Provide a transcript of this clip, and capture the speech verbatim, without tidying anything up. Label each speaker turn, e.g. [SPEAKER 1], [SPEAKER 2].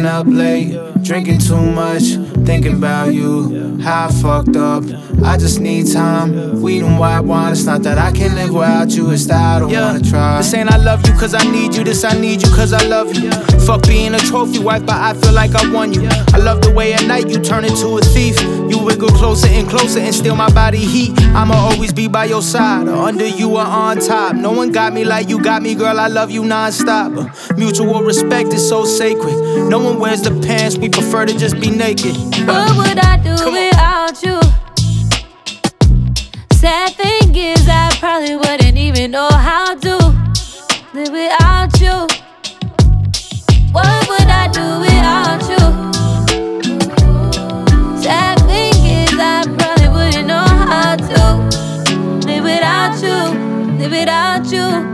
[SPEAKER 1] Staying up late, drinking too much, thinking about you. How I fucked up, I just need time. Weed and white wine, it's not that I can't live without you, it's that I don't yeah. wanna try. This ain't I love you cause I need you, this I need you cause I love you. Fuck being a trophy wife, but I feel like I won you. I love the way at night you turn into a thief. You wiggle closer and closer and steal my body heat. I'ma always be by your side, or under you or on top. No one got me like you got me, girl, I love you non-stop. Mutual respect is so sacred. No one wears the pants, we prefer to just be naked.
[SPEAKER 2] What would I do without you? Sad thing is I probably wouldn't even know how to live without you. What would I do without you? Sad thing is I probably wouldn't know how to live without you, live without you.